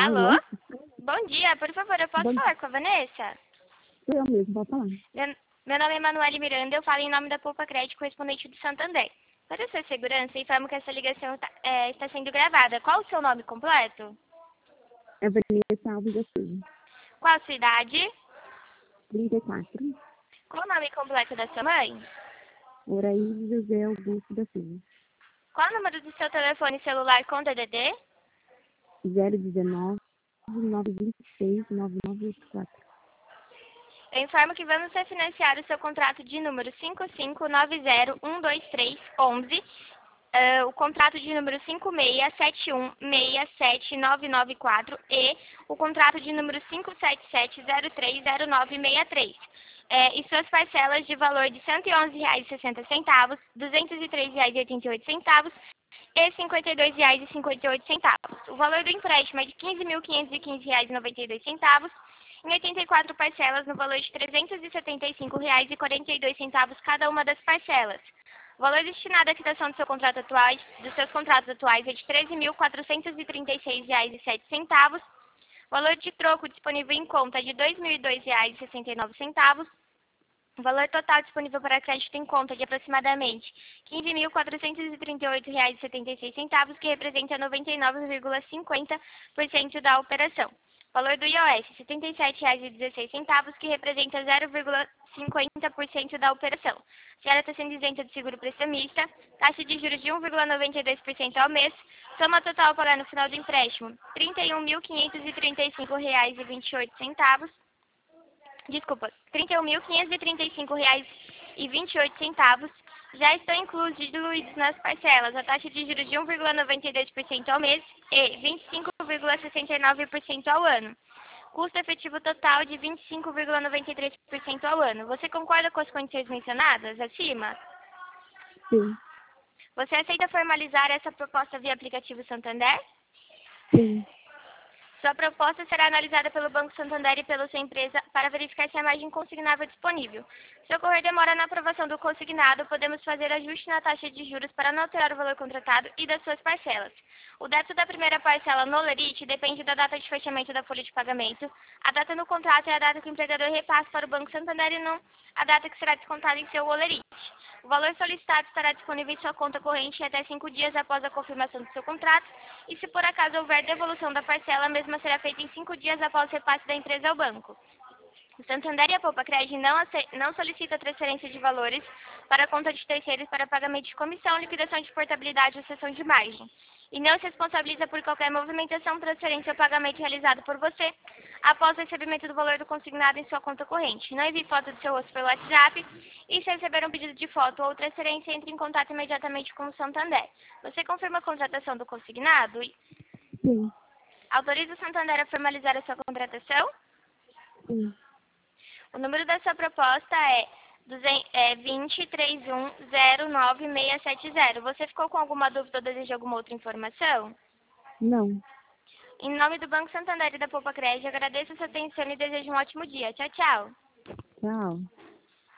Alô? Alô? Bom dia, por favor, eu posso Bom, falar com a Vanessa? sou eu mesmo, pode falar. Meu nome é Emanuele Miranda, eu falo em nome da Poupa Crédito, correspondente do Santander. Para sua segurança, informo que essa ligação está sendo gravada. Qual o seu nome completo? É Vanessa Alves da Silva, Qual a sua idade? 34. Qual o nome completo da sua mãe? Horaí José Augusto da Silva, Qual o número do seu telefone celular com DDD? 019 926 9984. Eu informo que vamos refinanciar o seu contrato de número 559012311, o contrato de número 567167994 e o contrato de número 577030963. E suas parcelas de valor de R$ 111,60, R$ 203,88 e R$ 52,58. O valor do empréstimo é de R$ 15.515,92 em 84 parcelas no valor de R$ 375,42 cada uma das parcelas. O valor destinado à quitação dos seus contratos atuais é de R$ 13.436,07. O valor de troco disponível em conta é de R$ 2.002,69. O valor total disponível para crédito em conta é de aproximadamente R$ 15.438,76, que representa 99,50% da operação. O valor do IOS, R$ 77,16, que representa 0,50% da operação. A senhora está sendo isenta de seguro prestamista, taxa de juros de 1,92% ao mês, soma total a pagar no final do empréstimo, R$ 31.535,28. Desculpa, R$ 31.535,28. Já estão incluídos nas parcelas a taxa de juros de 1,92% ao mês e 25,69% ao ano. Custo efetivo total de 25,93% ao ano. Você concorda com as condições mencionadas acima? Sim, Você aceita formalizar essa proposta via aplicativo Santander? sim, Sua proposta será analisada pelo Banco Santander e pela sua empresa para verificar se a margem consignável é disponível. Se ocorrer demora na aprovação do consignado, podemos fazer ajuste na taxa de juros para não alterar o valor contratado e das suas parcelas. O débito da primeira parcela no Lerite depende da data de fechamento da folha de pagamento. A data no contrato é a data que o empregador repassa para o Banco Santander e não a data que será descontada em seu Olerite. O valor solicitado estará disponível em sua conta corrente até 5 dias após a confirmação do seu contrato e, se por acaso houver devolução da parcela, a mesma será feita em 5 dias após o repasse da empresa ao banco. O Santander e a Poupa Crédito não solicita transferência de valores para a conta de terceiros para pagamento de comissão, liquidação de portabilidade ou cessão de margem. E não se responsabiliza por qualquer movimentação, transferência ou pagamento realizado por você após o recebimento do valor do consignado em sua conta corrente. Não envie foto do seu rosto pelo WhatsApp e, se receber um pedido de foto ou transferência, entre em contato imediatamente com o Santander. Você confirma a contratação do consignado? sim, Autoriza o Santander a formalizar a sua contratação? sim. O número da sua proposta é 2031096670. Você ficou com alguma dúvida ou deseja alguma outra informação? Não, Em nome do Banco Santander e da Poupa Crédito, agradeço a sua atenção e desejo um ótimo dia. Tchau, tchau. tchau.